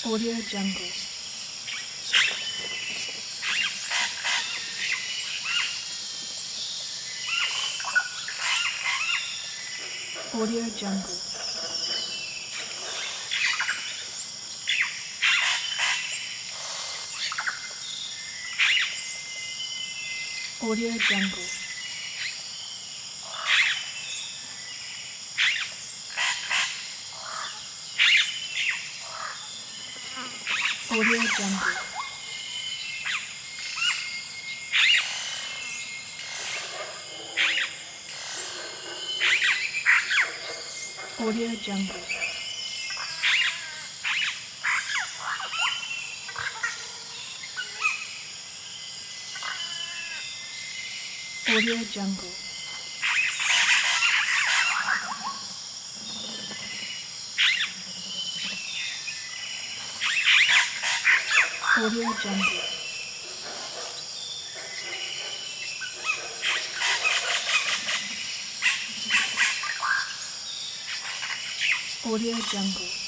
Audio Jungle. Audio Jungle. Audio Jungle. Audio Jungle. Audio Jungle. Audio Jungle. Audio Jungle. Audio Jungle.